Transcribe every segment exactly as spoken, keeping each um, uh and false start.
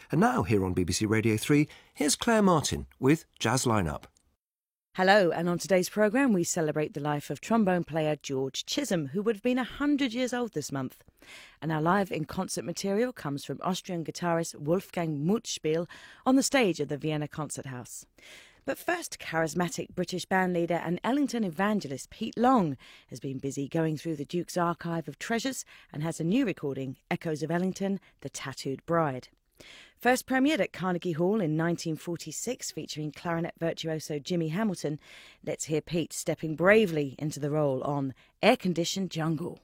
And now, here on B B C Radio three, here's Claire Martin with Jazz Lineup. Hello, and on today's programme we celebrate the life of trombone player George Chisholm, who would have been one hundred years old this month. And our live in concert material comes from Austrian guitarist Wolfgang Mutspiel on the stage of the Vienna Concert House. But first, charismatic British bandleader and Ellington evangelist Pete Long has been busy going through the Duke's archive of treasures and has a new recording, Echoes of Ellington, The Tattooed Bride. First premiered at Carnegie Hall in nineteen forty-six, featuring clarinet virtuoso Jimmy Hamilton, let's hear Pete stepping bravely into the role on Air Conditioned Jungle.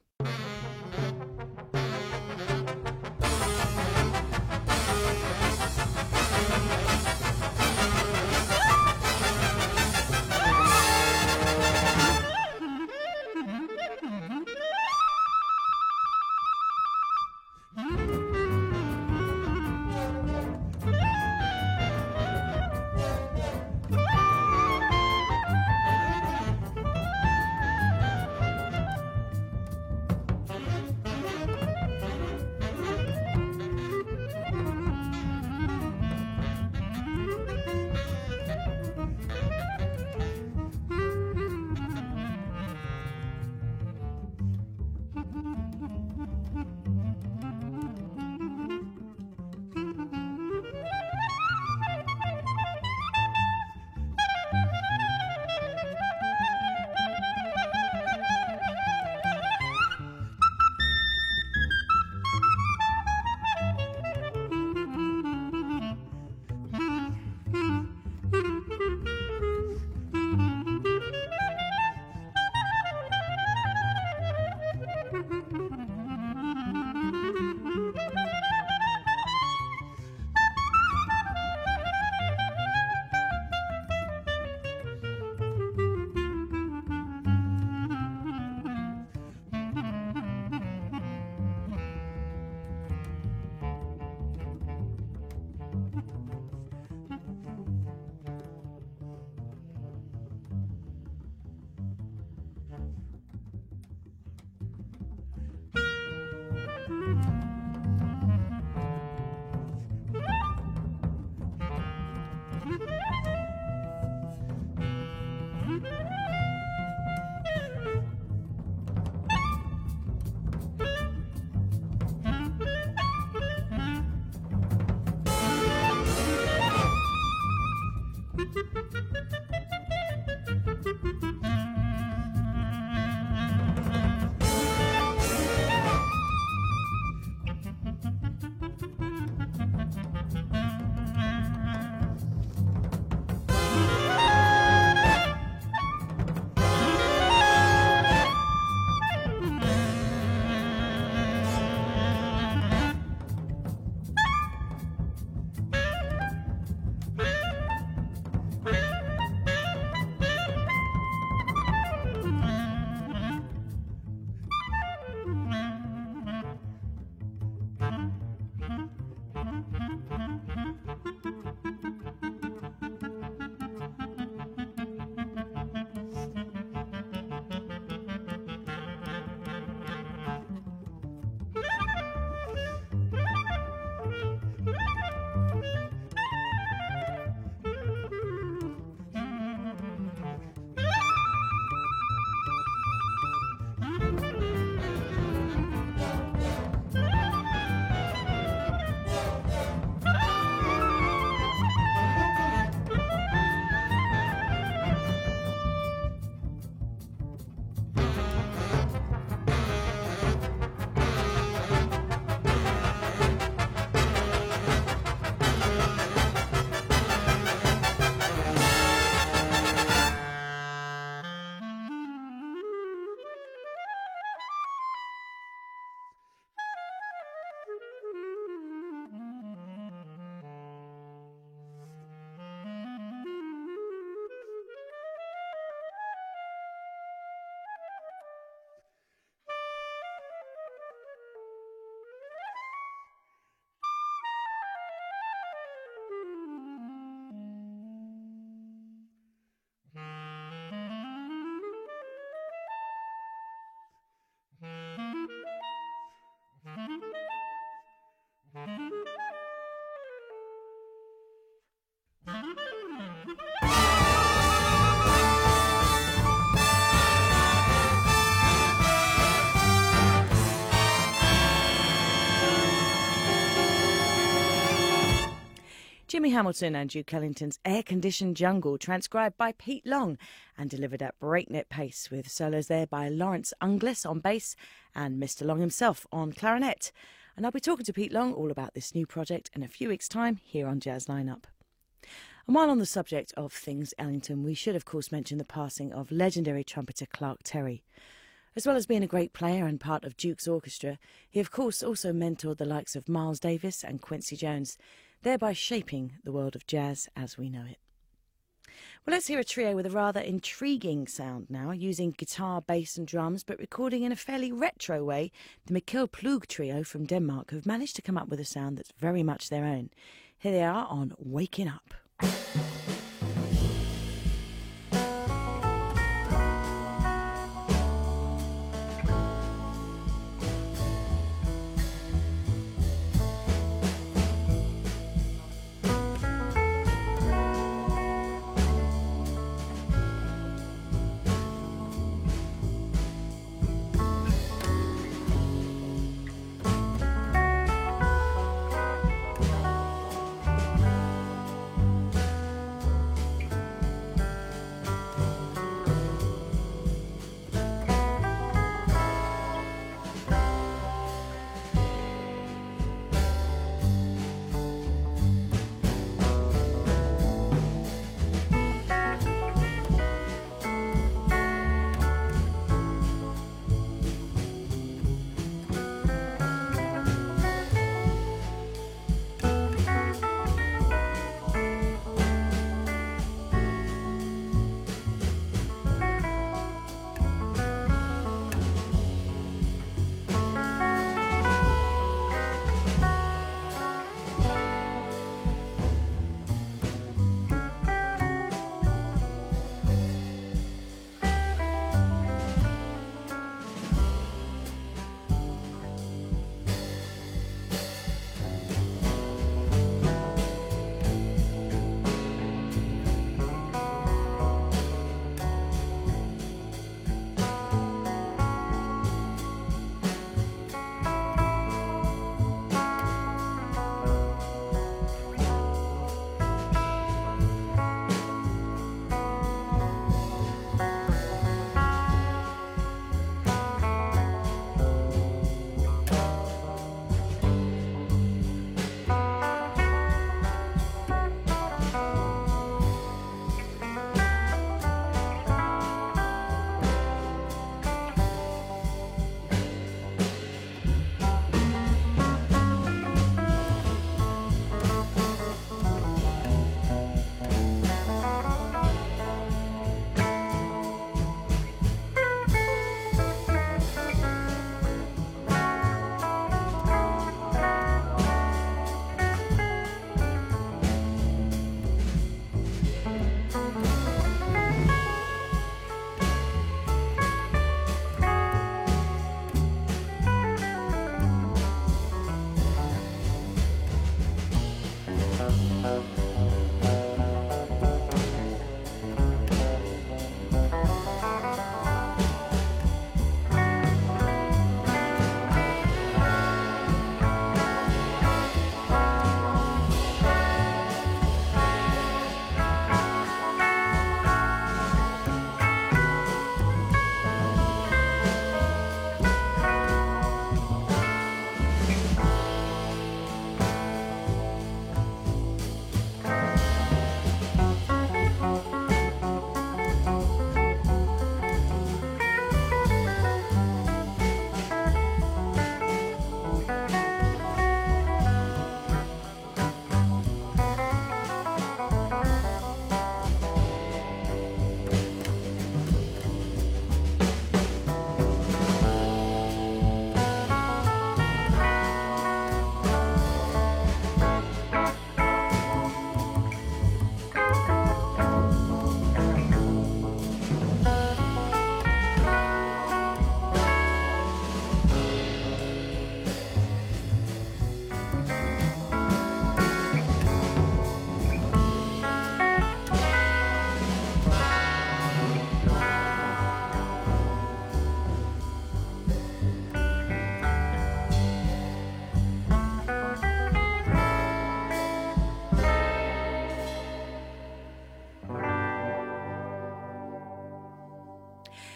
Jimmy Hamilton and Duke Ellington's Air-Conditioned Jungle, transcribed by Pete Long and delivered at breakneck pace, with solos there by Lawrence Unglis on bass and Mister Long himself on clarinet. And I'll be talking to Pete Long all about this new project in a few weeks' time here on Jazz Lineup. And while on the subject of things Ellington, we should of course mention the passing of legendary trumpeter Clark Terry. As well as being a great player and part of Duke's orchestra, he of course also mentored the likes of Miles Davis and Quincy Jones, thereby shaping the world of jazz as we know it. Well, let's hear a trio with a rather intriguing sound now, using guitar, bass and drums, but recording in a fairly retro way. The Mikkel Plug trio from Denmark have managed to come up with a sound that's very much their own. Here they are on Waking Up.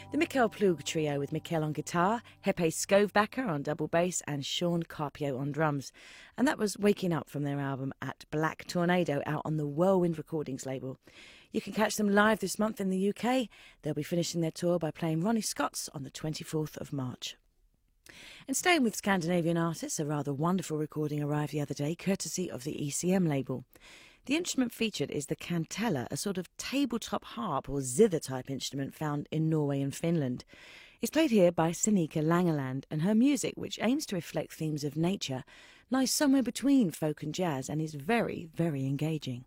The Mikkel Plug Trio with Mikkel on guitar, Hepe Skovbacker on double bass and Sean Carpio on drums. And that was Waking Up from their album At Black Tornado, out on the Whirlwind Recordings label. You can catch them live this month in the U K. They'll be finishing their tour by playing Ronnie Scott's on the twenty-fourth of March. And staying with Scandinavian artists, a rather wonderful recording arrived the other day, courtesy of the E C M label. The instrument featured is the kantele, a sort of tabletop harp or zither-type instrument found in Norway and Finland. It's played here by Senika Langeland, and her music, which aims to reflect themes of nature, lies somewhere between folk and jazz and is very, very engaging.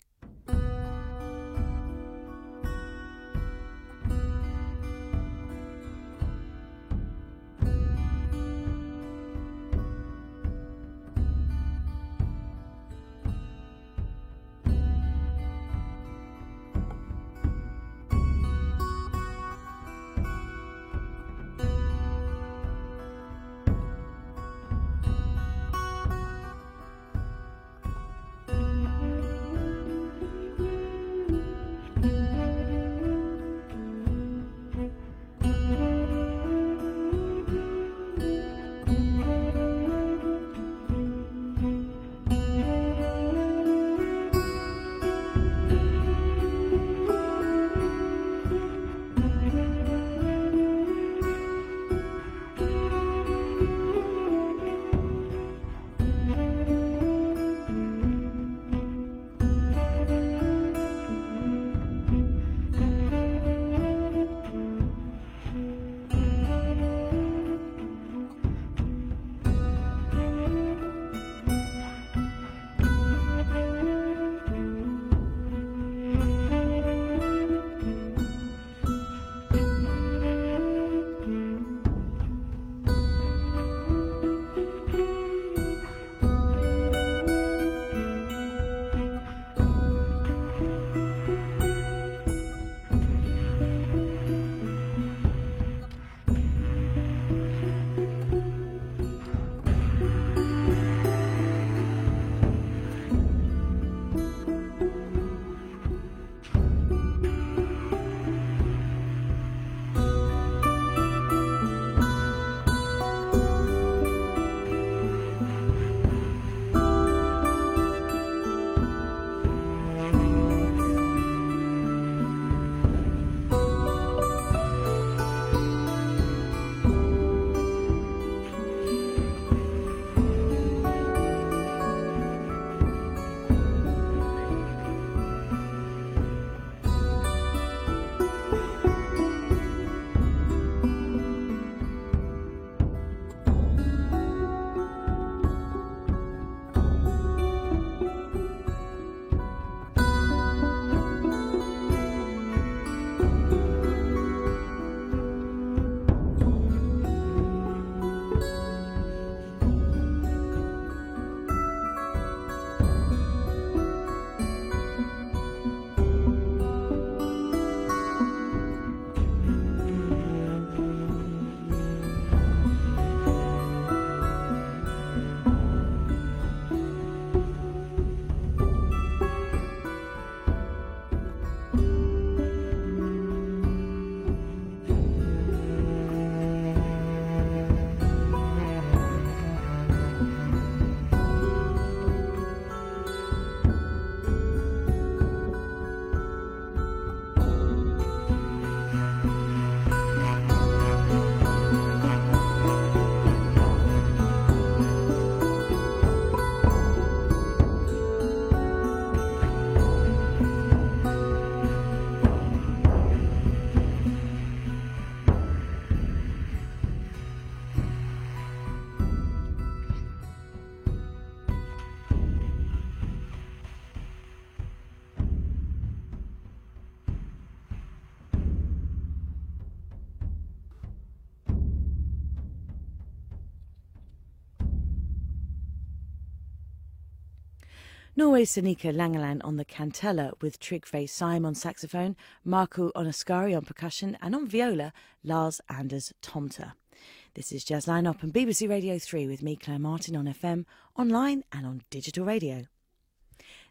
Norway's Senika Langeland on the kantele with Trygve Seim on saxophone, Marco Onaskari on percussion, and on viola, Lars Anders Tomter. This is Jazz Line Up on B B C Radio three with me, Claire Martin, on F M, online and on digital radio.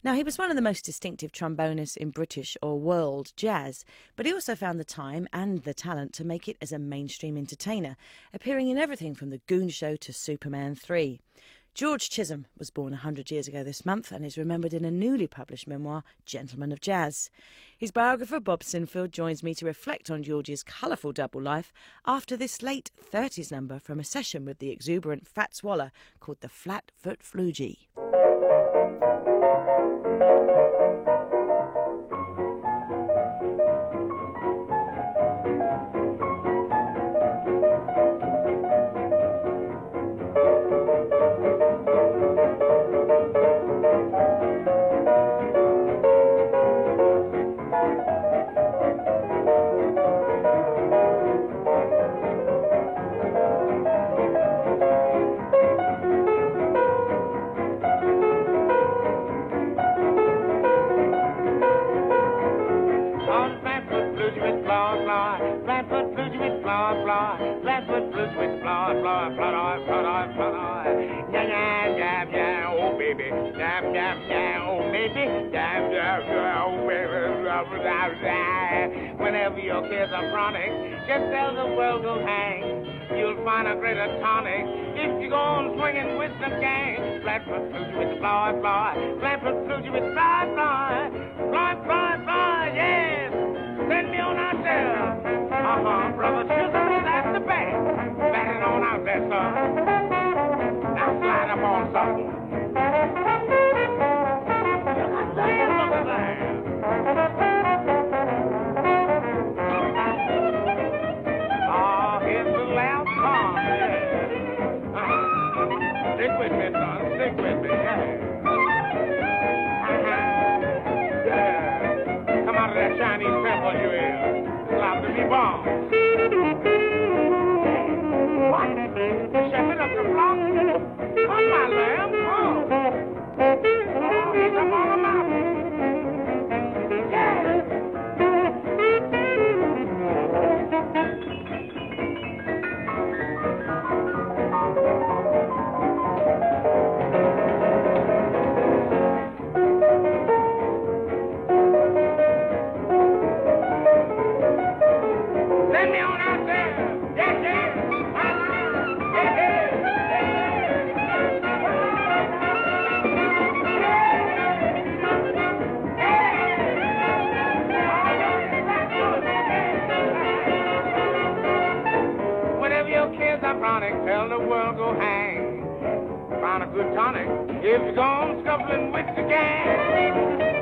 Now, he was one of the most distinctive trombonists in British or world jazz, but he also found the time and the talent to make it as a mainstream entertainer, appearing in everything from The Goon Show to Superman three. George Chisholm was born one hundred years ago this month and is remembered in a newly published memoir, Gentleman of Jazz. His biographer, Bob Sinfield, joins me to reflect on George's colourful double life after this late thirties number from a session with the exuberant Fats Waller called the Flatfoot Floogie. Whenever your kids are chronic, just tell the world will hang. You'll find a greater tonic if you go on swinging with some gang. Flatfoot Floogie with the fly, fly. Flatfoot Floogie with fly, fly. Fly, fly, fly, yes. Send me on out there. Uh-huh, brother Chisholm, that's the band. Send it on out there, son. Now slide up on something. Look at that, look at that. Stick with me, son. Stick with me. Yeah. Uh-huh. Yeah. Come out of that Chinese temple you is. It's allowed to be born. What? Chef it up the block? Come, my lamb. Come. Oh, he's up on the mountain. Yeah. Tell the world go hang. Find a good tonic if you're gone scuffling with the gang.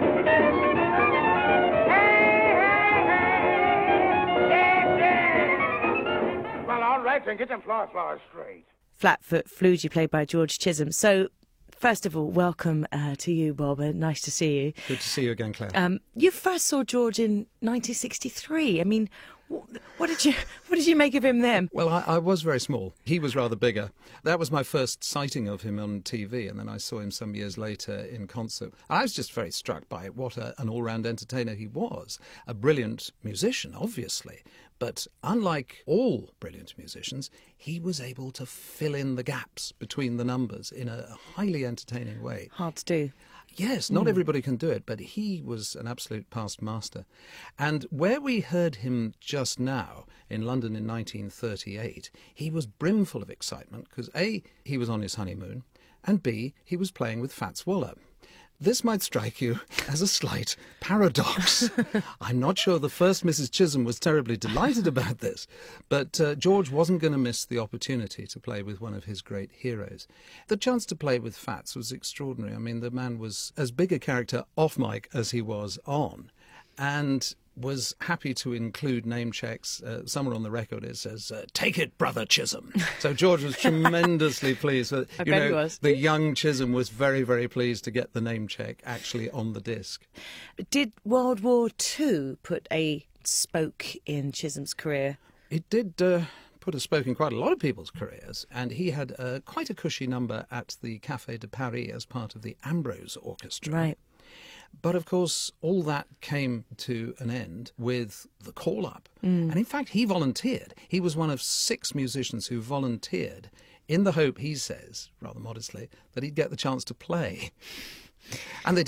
Hey, hey, hey, yeah, yeah. Well, all right, then get them floor flowers straight. Flatfoot Floogie, played by George Chisholm. So, first of all, welcome uh, to you, Bob. Uh, nice to see you. Good to see you again, Claire. Um, you first saw George in nineteen sixty-three. I mean, what did you what did you make of him then? Well, I, I was very small. He was rather bigger. That was my first sighting of him on T V, and then I saw him some years later in concert. I was just very struck by what a, an all-round entertainer he was. A brilliant musician, obviously, but unlike all brilliant musicians, he was able to fill in the gaps between the numbers in a highly entertaining way. Hard to do. Yes, not Mm. everybody can do it, but he was an absolute past master. And where we heard him just now, in London in nineteen thirty-eight, he was brimful of excitement because A, he was on his honeymoon, and B, he was playing with Fats Waller. This might strike you as a slight paradox. I'm not sure the first Missus Chisholm was terribly delighted about this, but uh, George wasn't going to miss the opportunity to play with one of his great heroes. The chance to play with Fats was extraordinary. I mean, the man was as big a character off mic as he was on, and was happy to include name checks. Uh, somewhere on the record it says, uh, "Take it, brother Chisholm." So George was tremendously pleased. With, I you bet know, he was. The young Chisholm was very, very pleased to get the name check actually on the disc. Did World War Two put a spoke in Chisholm's career? It did uh, put a spoke in quite a lot of people's careers, and he had uh, quite a cushy number at the Café de Paris as part of the Ambrose Orchestra. Right. But, of course, all that came to an end with the call-up. Mm. And, in fact, he volunteered. He was one of six musicians who volunteered in the hope, he says, rather modestly, that he'd get the chance to play. And they did.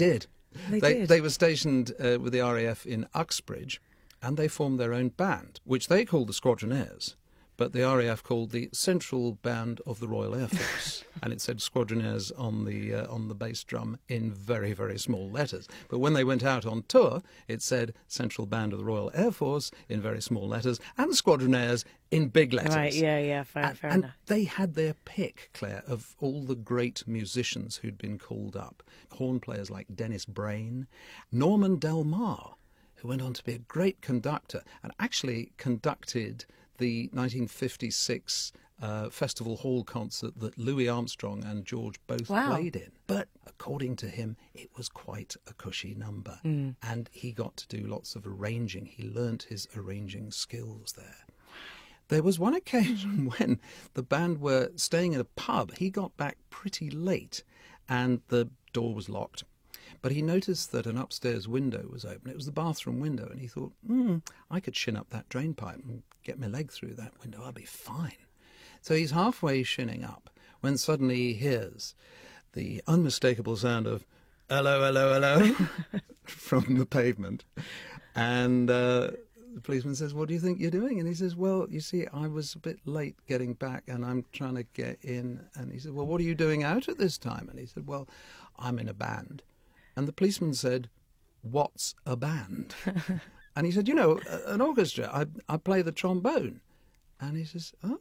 They, they, did. they were stationed uh, with the R A F in Uxbridge, and they formed their own band, which they called the Squadronaires, but the R A F called the Central Band of the Royal Air Force, and it said Squadronaires on the uh, on the bass drum in very, very small letters. But when they went out on tour, it said Central Band of the Royal Air Force in very small letters, and Squadronaires in big letters. Right, yeah, yeah, fair, and, fair and enough. they had their pick, Claire, of all the great musicians who'd been called up. Horn players like Dennis Brain, Norman Del Mar, who went on to be a great conductor and actually conducted the nineteen fifty-six uh, Festival Hall concert that Louis Armstrong and George both Wow. played in. But according to him, it was quite a cushy number. Mm. And he got to do lots of arranging. He learnt his arranging skills there. There was one occasion when the band were staying at a pub. He got back pretty late and the door was locked. But he noticed that an upstairs window was open. It was the bathroom window, and he thought, hmm, I could shin up that drain pipe and get my leg through that window. I'll be fine. So he's halfway shinning up when suddenly he hears the unmistakable sound of hello, hello, hello from the pavement. And uh, the policeman says, what do you think you're doing? And he says, well, you see, I was a bit late getting back and I'm trying to get in. And he said, well, what are you doing out at this time? And he said, well, I'm in a band. And the policeman said, what's a band? And he said, you know, an orchestra. I, I play the trombone. And he says, oh,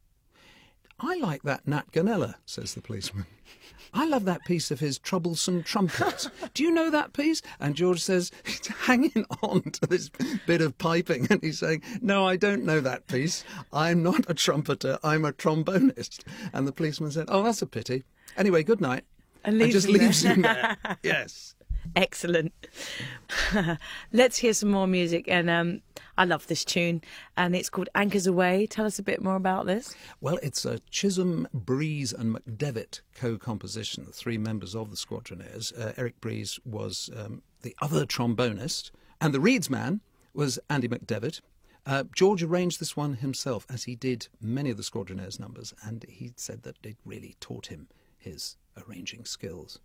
I like that Nat Ganella, says the policeman. I love that piece of his Troublesome Trumpet. Do you know that piece? And George says, he's hanging on to this bit of piping. And he's saying, no, I don't know that piece. I'm not a trumpeter. I'm a trombonist. And the policeman said, oh, that's a pity. Anyway, good night. And, And just him leaves there. him there. Yes. Excellent. Let's hear some more music. And um, I love this tune. And it's called Anchors Away. Tell us a bit more about this. Well, it's a Chisholm, Breeze and McDevitt co-composition, the three members of the Squadronaires. Uh, Eric Breeze was um, the other trombonist, and the Reeds man was Andy McDevitt. Uh, George arranged this one himself, as he did many of the Squadronaires numbers, and he said that it really taught him his arranging skills.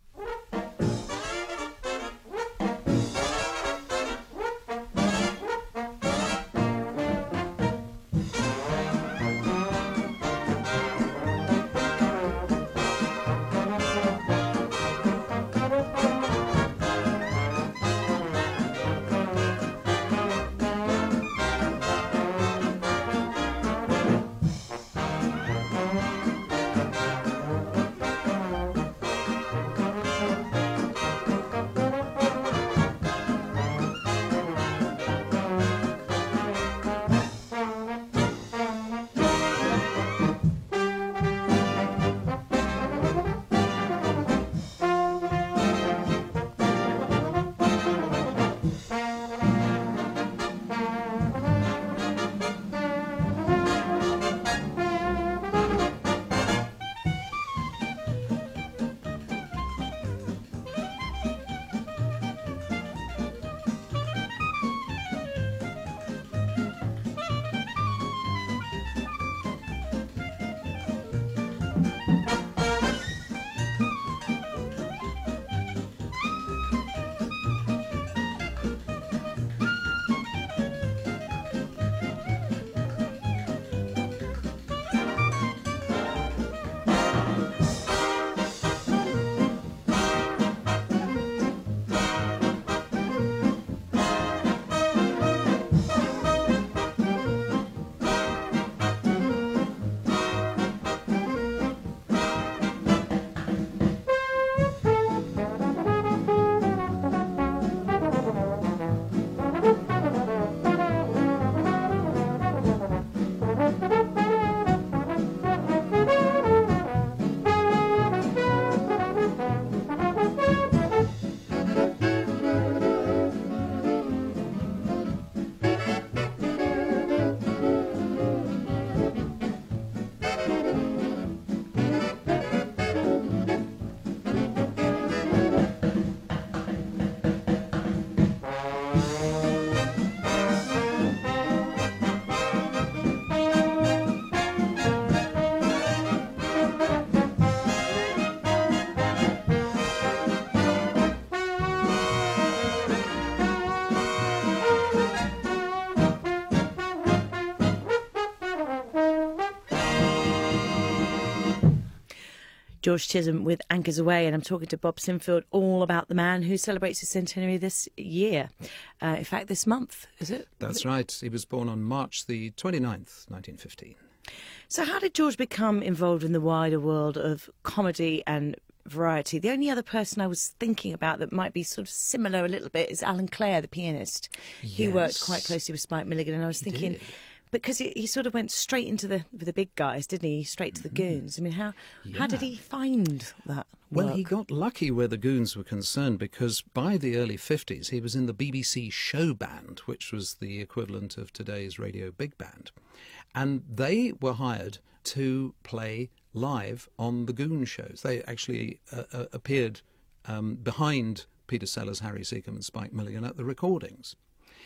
George Chisholm with Anchors Away, and I'm talking to Bob Sinfield all about the man who celebrates his centenary this year. Uh, in fact, this month, is it? That's right. He was born on March the twenty-ninth, nineteen fifteen. So how did George become involved in the wider world of comedy and variety? The only other person I was thinking about that might be sort of similar a little bit is Alan Clare, the pianist. He Yes. worked quite closely with Spike Milligan, and I was He thinking... did. Because he, he sort of went straight into the with the big guys, didn't he? Straight to the goons. I mean, how how did Yeah. he find that? Well, work? he got lucky where the goons were concerned, because by the early fifties he was in the B B C show band, which was the equivalent of today's radio big band. And they were hired to play live on the goon shows. They actually uh, uh, appeared um, behind Peter Sellers, Harry Seacombe and Spike Milligan at the recordings.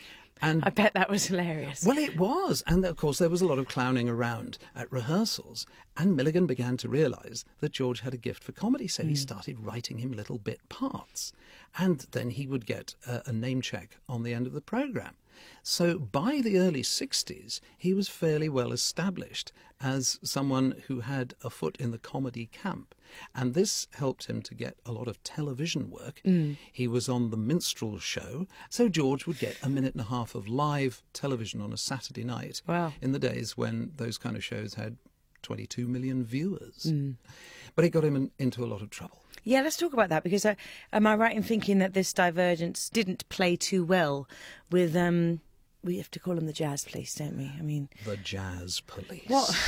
And I bet that was hilarious. well, it was. And of course, there was a lot of clowning around at rehearsals. And Milligan began to realise that George had a gift for comedy. So he started writing him little bit parts. And then he would get a, a name check on the end of the programme. So by the early sixties, he was fairly well established as someone who had a foot in the comedy camp. And this helped him to get a lot of television work. Mm. He was on the Minstrel Show. So George would get a minute and a half of live television on a Saturday night. Wow. In the days when those kind of shows had twenty-two million viewers. Mm. But it got him in, into a lot of trouble. Yeah, let's talk about that, because uh, am I right in thinking that this divergence didn't play too well with, um, we have to call them the jazz police, don't we? I mean... The jazz police. What?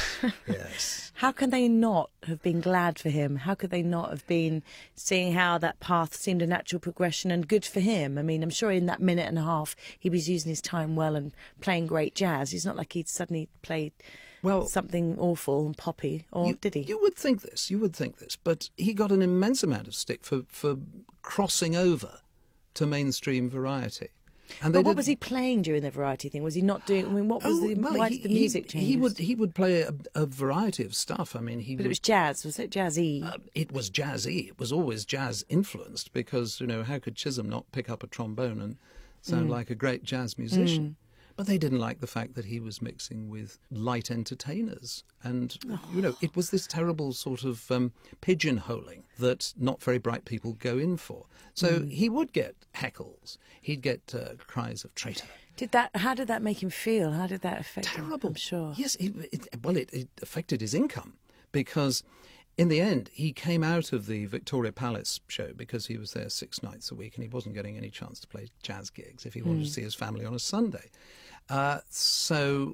Yes. How can they not have been glad for him? How could they not have been seeing how that path seemed a natural progression and good for him? I mean, I'm sure in that minute and a half he was using his time well and playing great jazz. It's not like he'd suddenly played... Well, something awful and poppy, or you, did he? You would think this, you would think this, but he got an immense amount of stick for, for crossing over to mainstream variety. And But what did... was he playing during the variety thing? Was he not doing? I mean, what was oh, the? well, why he, did the music he, change? He would he would play a, a variety of stuff. I mean, he. But would, it was jazz, was it jazzy? Uh, it was jazzy. It was always jazz influenced, because you know, how could Chisholm not pick up a trombone and sound Mm. like a great jazz musician? Mm. But they didn't like the fact that he was mixing with light entertainers. And, oh. you know, it was this terrible sort of um, pigeonholing that not very bright people go in for. So mm. he would get heckles. He'd get uh, cries of traitor. Did that? How did that make him feel? How did that affect Terrible. him? I'm sure. Yes, it, it, well, it, it affected his income, because in the end, he came out of the Victoria Palace show because he was there six nights a week and he wasn't getting any chance to play jazz gigs if he wanted mm. to see his family on a Sunday. Uh, so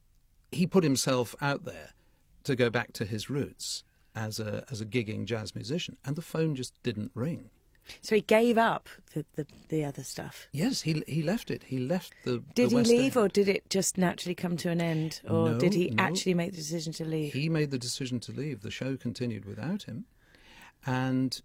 he put himself out there to go back to his roots as a as a gigging jazz musician, and the phone just didn't ring. So he gave up the, the, the other stuff? Yes, he he left it. He left the Did the he West leave, End. or did it just naturally come to an end? Or No, did he no. actually make the decision to leave? He made the decision to leave. The show continued without him, and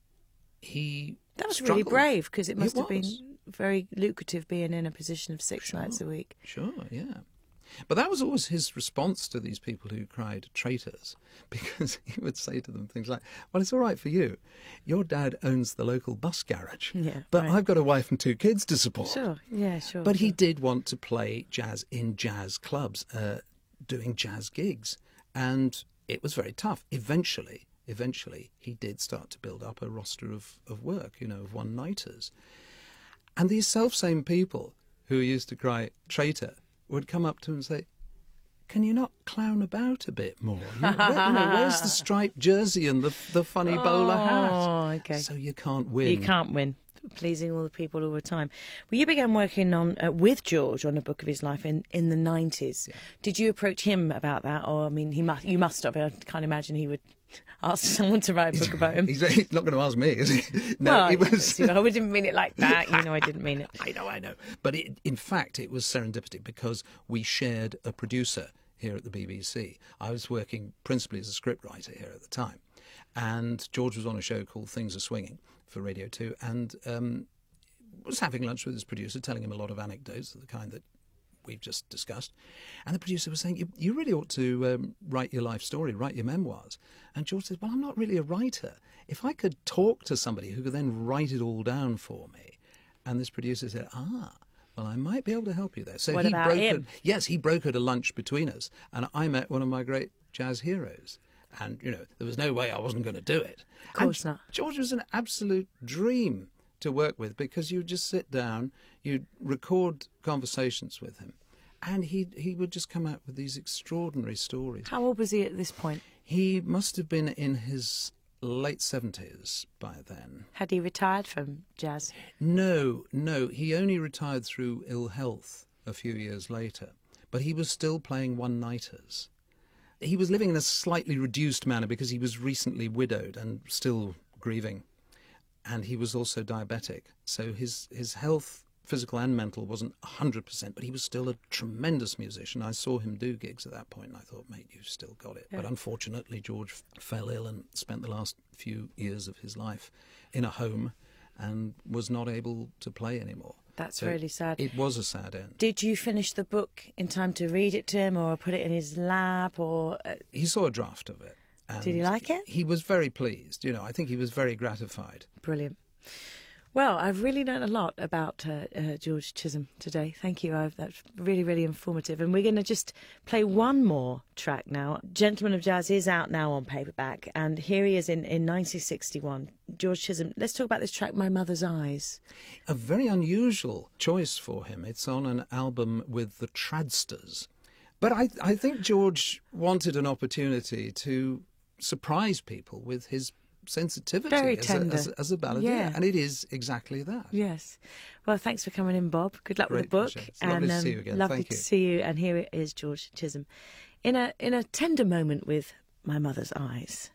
he That was struggled. really brave, because it must It have been was. very lucrative being in a position of six Sure. nights a week. Sure, yeah. But that was always his response to these people who cried traitors, because he would say to them things like, well, it's all right for you. Your dad owns the local bus garage, Yeah, but right. I've got a wife and two kids to support. Sure, yeah, sure. But he sure. did want to play jazz in jazz clubs, uh, doing jazz gigs, and it was very tough. Eventually, eventually, he did start to build up a roster of, of work, you know, of one-nighters. And these self-same people who used to cry traitor would come up to him and say, can you not clown about a bit more? You know, where, you know, where's the striped jersey and the the funny bowler hat? Oh, okay. So you can't win. You can't win, pleasing all the people all the time. Well, you began working on uh, with George on a book of his life in, in the nineties. Yeah. Did you approach him about that? Or, I mean, he must, you must have. I can't imagine he would ask someone to write a book about him. He's, he's not going to ask me, is he? No, well, he was... you know, I didn't mean it like that. You know, I didn't mean it. I know, I know. But it, in fact, it was serendipity, because we shared a producer here at the B B C. I was working principally as a scriptwriter here at the time. And George was on a show called Things Are Swinging for Radio two, and um, was having lunch with his producer, telling him a lot of anecdotes of the kind that we've just discussed. And the producer was saying, you, you really ought to um, write your life story, write your memoirs. And George said, well, I'm not really a writer. If I could talk to somebody who could then write it all down for me. And this producer said, ah, well, I might be able to help you there. So What he about brokered, him? yes, he brokered a lunch between us. And I met one of my great jazz heroes. And, you know, there was no way I wasn't going to do it. Of course and not. George was an absolute dream to work with because you'd just sit down, you'd record conversations with him, and he he would just come out with these extraordinary stories. How old was he at this point? He must have been in his late seventies by then. Had he retired from jazz? No, no. He only retired through ill health a few years later, but he was still playing one-nighters. He was living in a slightly reduced manner because he was recently widowed and still grieving. And he was also diabetic. So his, his health, physical and mental, wasn't one hundred percent, but he was still a tremendous musician. I saw him do gigs at that point, and I thought, mate, you've still got it. Yeah. But unfortunately, George f- fell ill and spent the last few years of his life in a home and was not able to play anymore. That's So really sad. It was a sad end. Did you finish the book in time to read it to him or put it in his lap? Or uh, He saw a draft of it. And Did he like it? He was very pleased. You know, I think he was very gratified. Brilliant. Well, I've really learned a lot about uh, uh, George Chisholm today. Thank you. I've, that's really, really informative. And we're going to just play one more track now. Gentleman of Jazz is out now on paperback, and here he is in, in nineteen sixty-one. George Chisholm. Let's talk about this track, My Mother's Eyes. A very unusual choice for him. It's on an album with the Tradsters. But I, I think George wanted an opportunity to surprise people with his sensitivity Very as, tender. A, as, as a balladeer. Yeah. And it is exactly that. Yes. Well, thanks for coming in, Bob. Good luck with Great the book. pleasure. It's lovely and, to see you again. Lovely Thank to you. see you. And here is George Chisholm in a in a tender moment with My Mother's Eyes.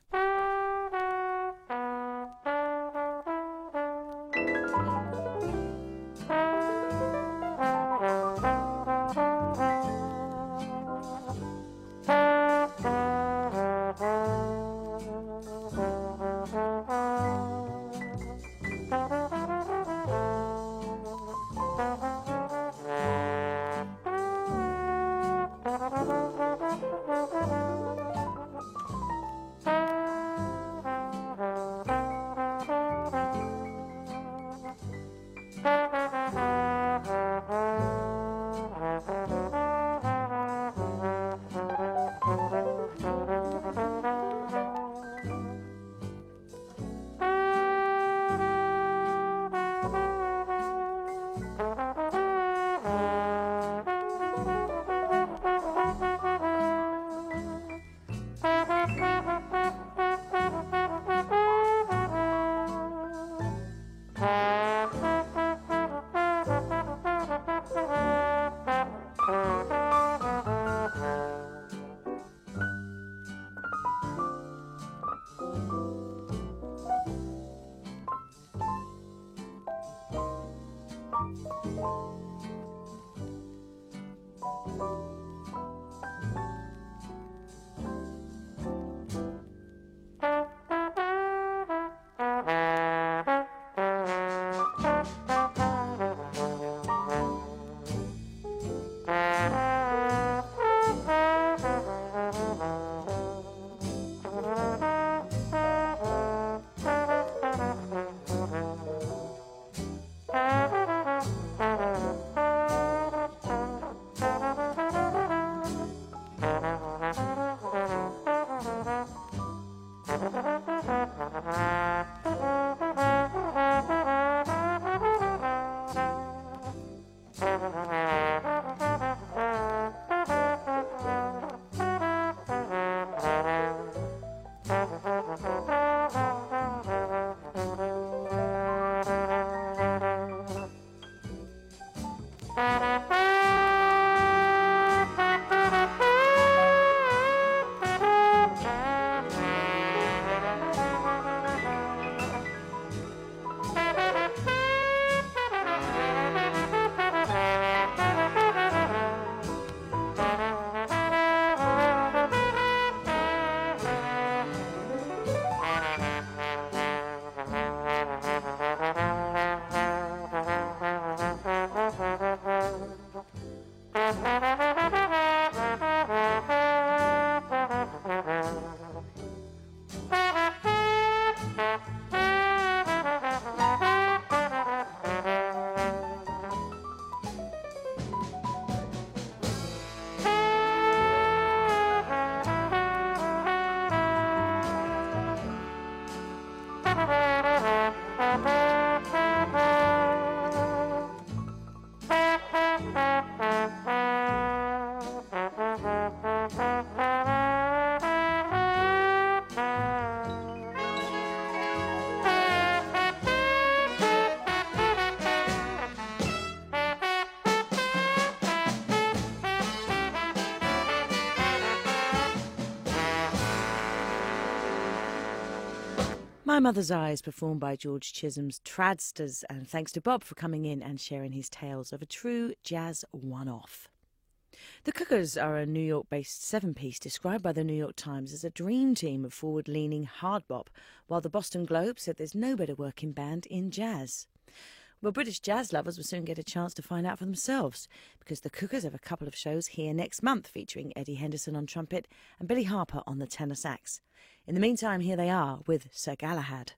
My Mother's Eyes, performed by George Chisholm's Tradsters, and thanks to Bob for coming in and sharing his tales of a true jazz one-off. The Cookers are a New York-based seven-piece described by the New York Times as a dream team of forward-leaning hard bop, while the Boston Globe said there's no better working band in jazz. Well, British jazz lovers will soon get a chance to find out for themselves, because the Cookers have a couple of shows here next month featuring Eddie Henderson on trumpet and Billy Harper on the tenor sax. In the meantime, here they are with Sir Galahad.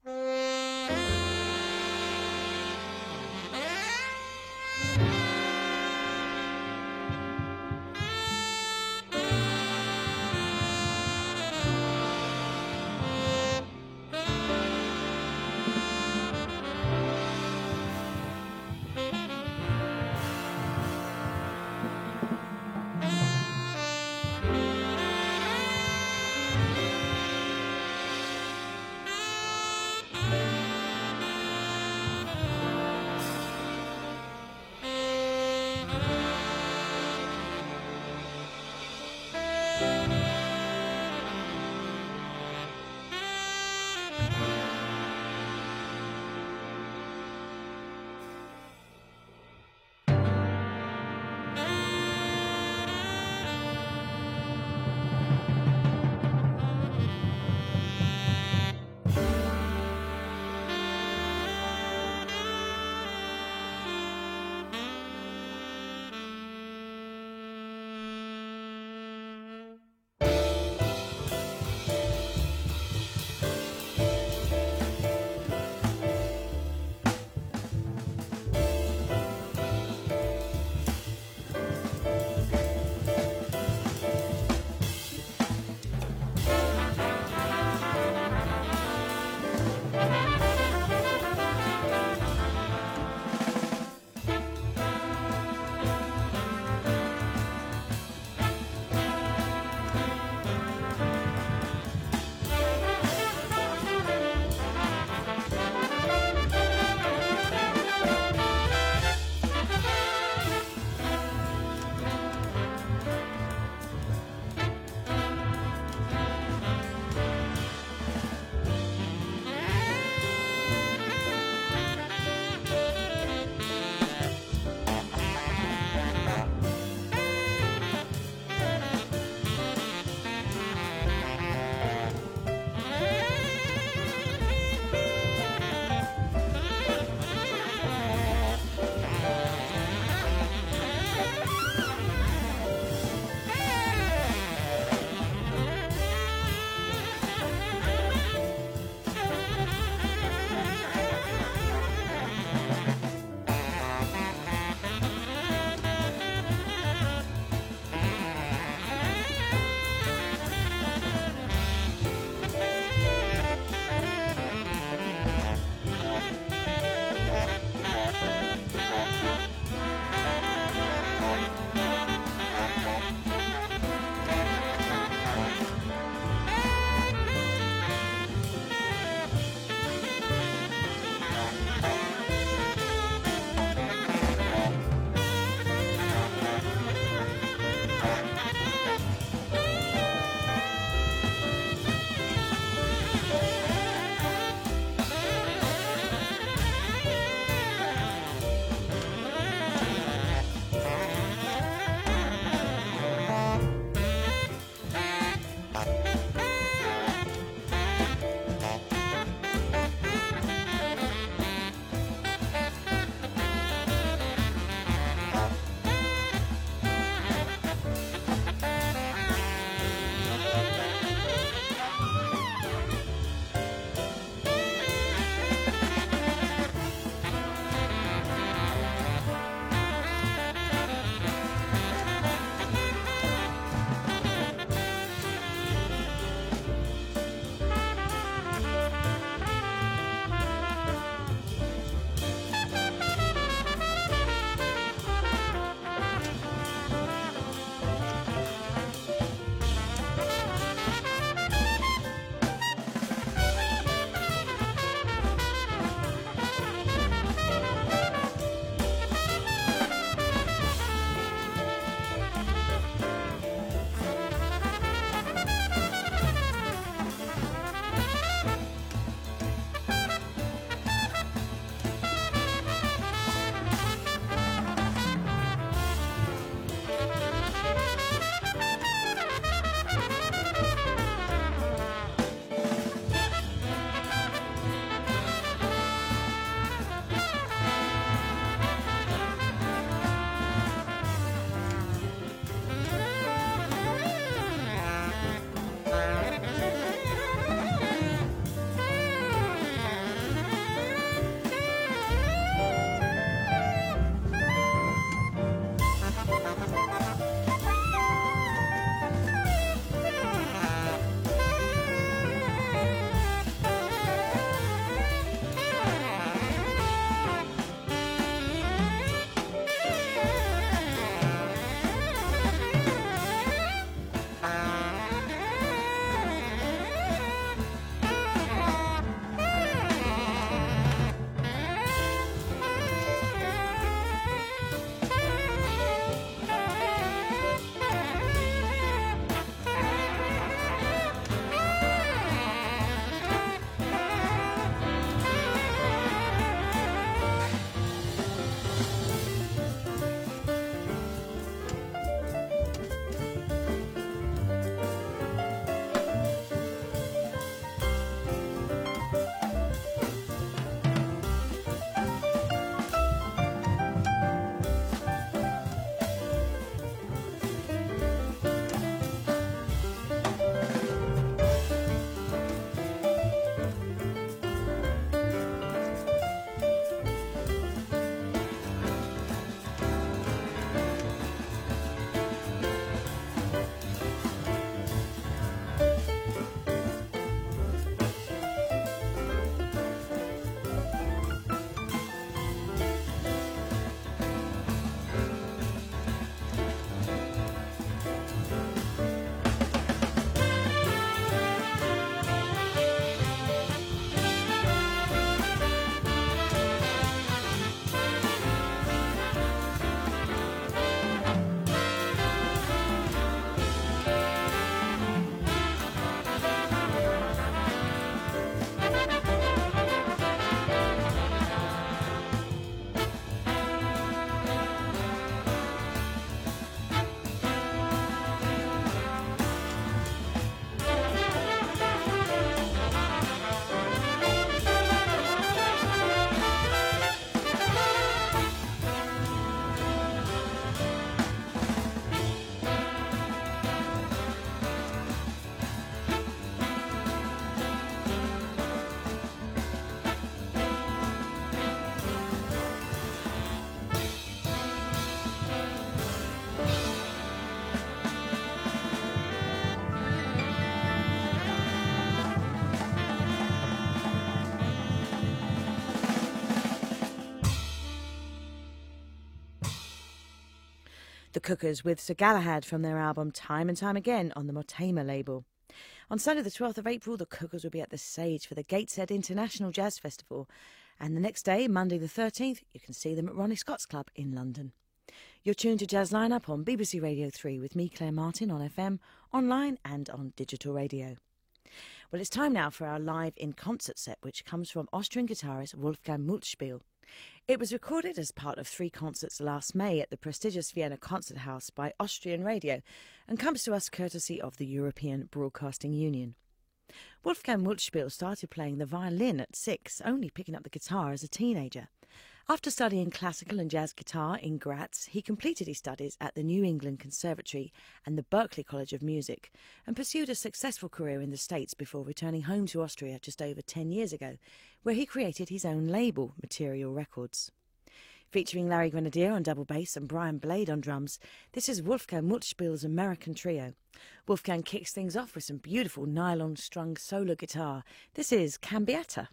The Cookers with Sir Galahad from their album Time and Time Again on the Motema label. On Sunday the twelfth of April, the Cookers will be at the Sage for the Gateshead International Jazz Festival. And the next day, Monday the thirteenth, you can see them at Ronnie Scott's Club in London. You're tuned to Jazz Lineup on B B C Radio three with me, Claire Martin, on F M, online and on digital radio. Well, it's time now for our live in-concert set, which comes from Austrian guitarist Wolfgang Multspiel. It was recorded as part of three concerts last May at the prestigious Vienna Concert House by Austrian Radio and comes to us courtesy of the European Broadcasting Union. Wolfgang Multspiel started playing the violin at six, only picking up the guitar as a teenager. After studying classical and jazz guitar in Graz, he completed his studies at the New England Conservatory and the Berklee College of Music and pursued a successful career in the States before returning home to Austria just over ten years ago, where he created his own label, Material Records. Featuring Larry Grenadier on double bass and Brian Blade on drums, this is Wolfgang Multspiel's American Trio. Wolfgang kicks things off with some beautiful nylon-strung solo guitar. This is Cambiata.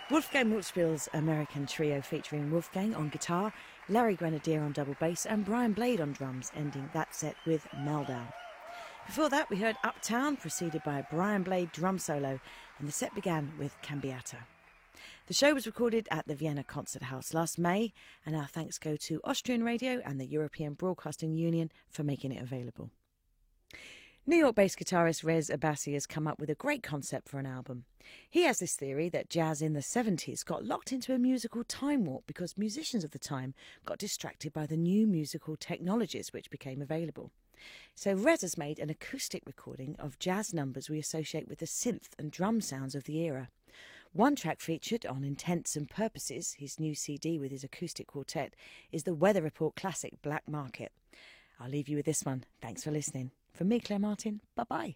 Wolfgang Wartspiel's American Trio featuring Wolfgang on guitar, Larry Grenadier on double bass and Brian Blade on drums, ending that set with Meltdown. Before that we heard Uptown, preceded by a Brian Blade drum solo, and the set began with Cambiata. The show was recorded at the Vienna Concert House last May, and our thanks go to Austrian Radio and the European Broadcasting Union for making it available. New York-based guitarist Rez Abbasi has come up with a great concept for an album. He has this theory that jazz in the seventies got locked into a musical time warp because musicians of the time got distracted by the new musical technologies which became available. So Rez has made an acoustic recording of jazz numbers we associate with the synth and drum sounds of the era. One track featured on Intents and Purposes, his new C D with his acoustic quartet, is the Weather Report classic Black Market. I'll leave you with this one. Thanks for listening. From me, Claire Martin, bye-bye.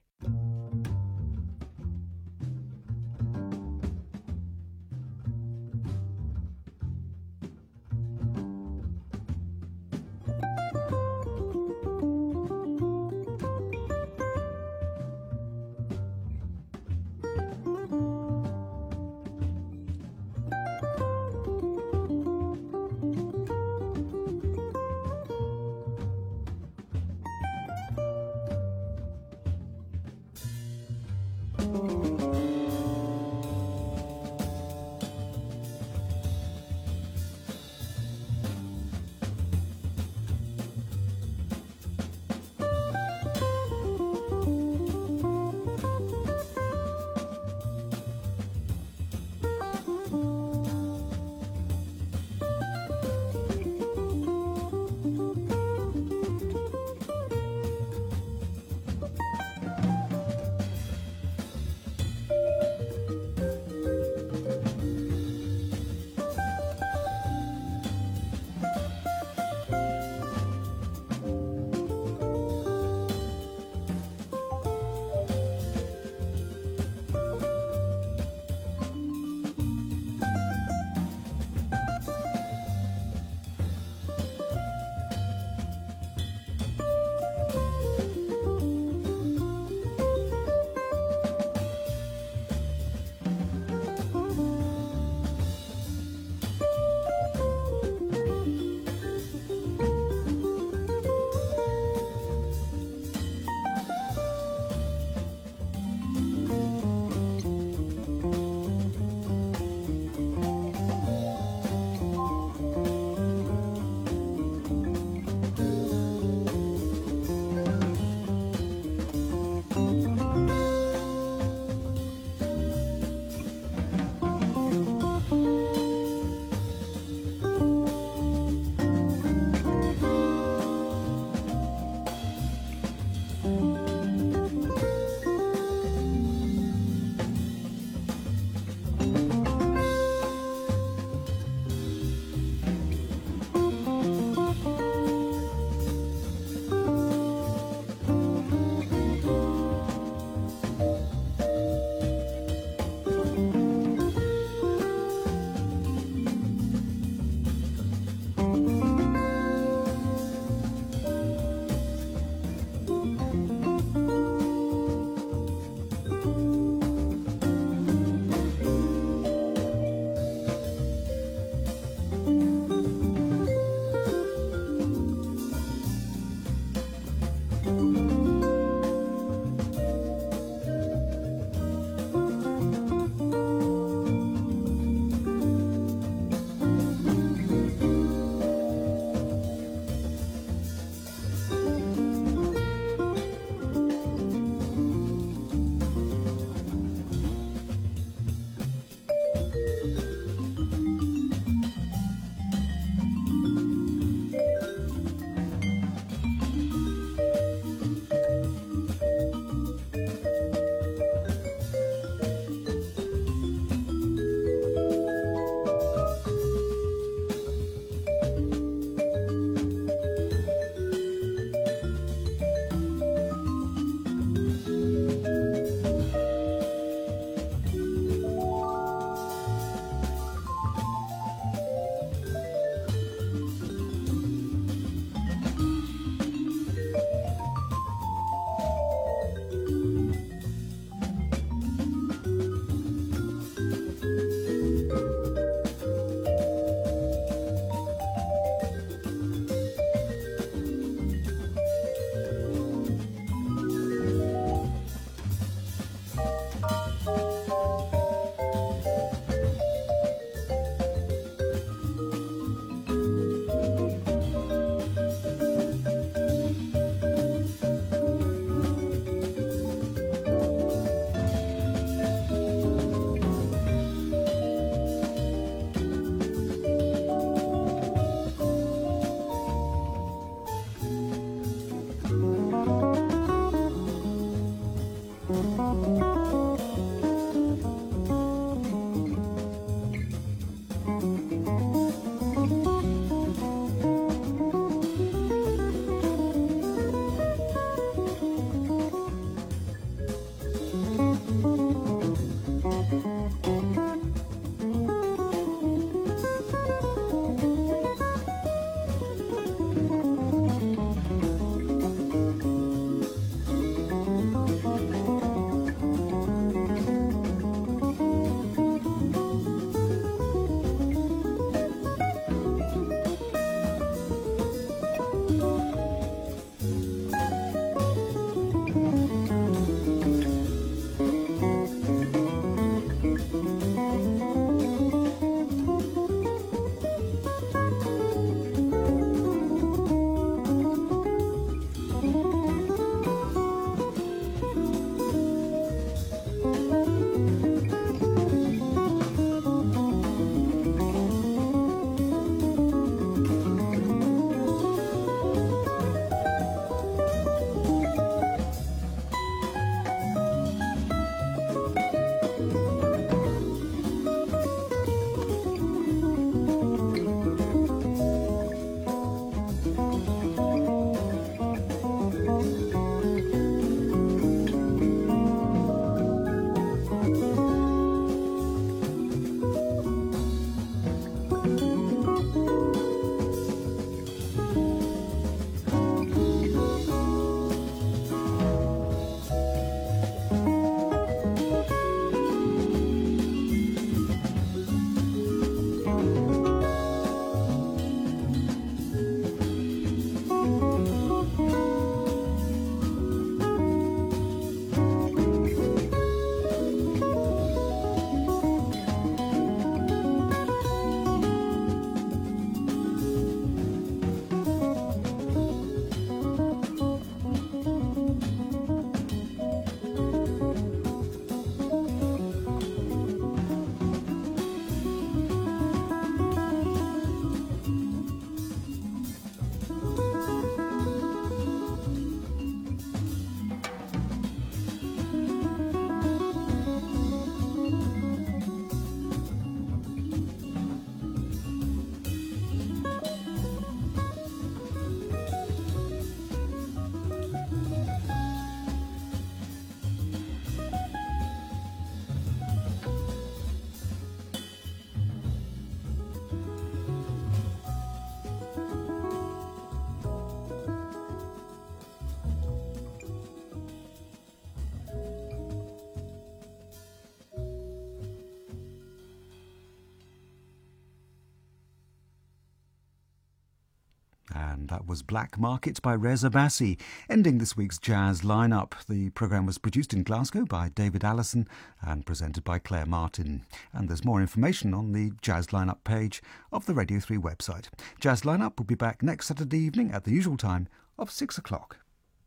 And that was Black Market by Reza Bassi, ending this week's jazz lineup. The programme was produced in Glasgow by David Allison and presented by Claire Martin. And there's more information on the jazz lineup page of the Radio three website. Jazz lineup will be back next Saturday evening at the usual time of six o'clock.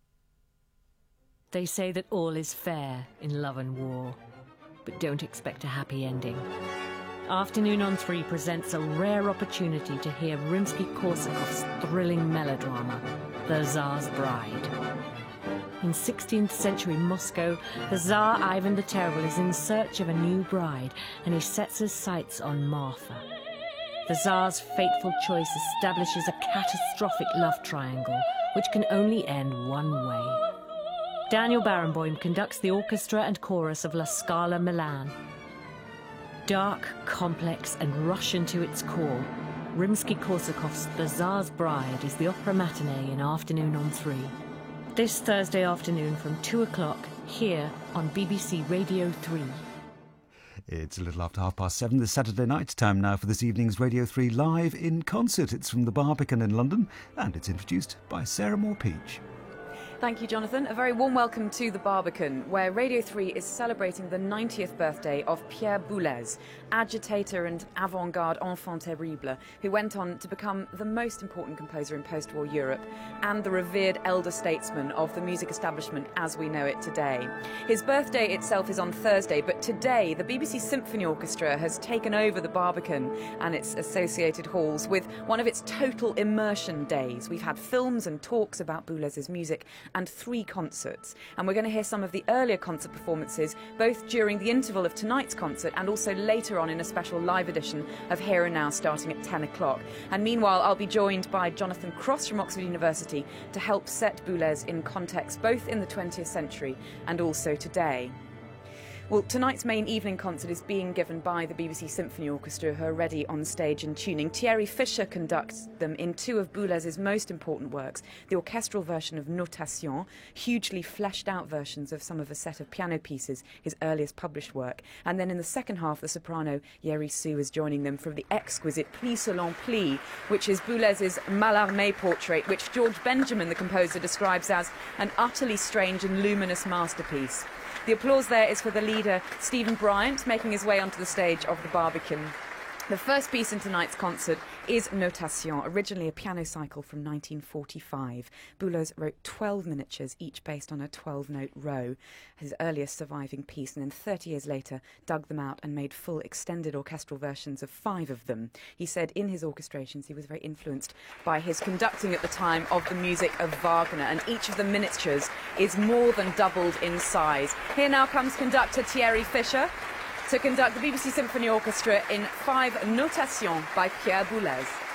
They say that all is fair in love and war, but don't expect a happy ending. Afternoon on three presents a rare opportunity to hear Rimsky-Korsakov's thrilling melodrama, The Tsar's Bride. In sixteenth century Moscow, the Tsar Ivan the Terrible is in search of a new bride, and he sets his sights on Martha. The Tsar's fateful choice establishes a catastrophic love triangle, which can only end one way. Daniel Barenboim conducts the orchestra and chorus of La Scala Milan. Dark, complex and Russian to its core, Rimsky-Korsakov's The Tsar's Bride is the opera matinee in Afternoon on three. This Thursday afternoon from two o'clock, here on B B C Radio three. It's a little after half past seven this Saturday night. Time now for this evening's Radio three Live in Concert. It's from the Barbican in London, and it's introduced by Sarah Moore-Peach. Thank you, Jonathan. A very warm welcome to the Barbican, where Radio three is celebrating the ninetieth birthday of Pierre Boulez, agitator and avant-garde enfant terrible, who went on to become the most important composer in post-war Europe and the revered elder statesman of the music establishment as we know it today. His birthday itself is on Thursday, but today the B B C Symphony Orchestra has taken over the Barbican and its associated halls with one of its total immersion days. We've had films and talks about Boulez's music and three concerts. And we're going to hear some of the earlier concert performances, both during the interval of tonight's concert and also later on in a special live edition of Here and Now starting at ten o'clock. And meanwhile, I'll be joined by Jonathan Cross from Oxford University to help set Boulez in context, both in the twentieth century and also today. Well, tonight's main evening concert is being given by the B B C Symphony Orchestra, who are ready on stage and tuning. Thierry Fischer conducts them in two of Boulez's most important works, the orchestral version of Notation, hugely fleshed out versions of some of a set of piano pieces, his earliest published work, and then in the second half, the soprano Yeri Su is joining them from the exquisite Pli Selon Pli, which is Boulez's Mallarmé portrait, which George Benjamin, the composer, describes as an utterly strange and luminous masterpiece. The applause there is for the leader, Stephen Bryant, making his way onto the stage of the Barbican. The first piece in tonight's concert is Notation, originally a piano cycle from nineteen forty-five. Boulez wrote twelve miniatures, each based on a twelve-note row, his earliest surviving piece, and then thirty years later dug them out and made full extended orchestral versions of five of them. He said in his orchestrations he was very influenced by his conducting at the time of the music of Wagner, and each of the miniatures is more than doubled in size. Here now comes conductor Thierry Fischer to conduct the B B C Symphony Orchestra in five Notations by Pierre Boulez.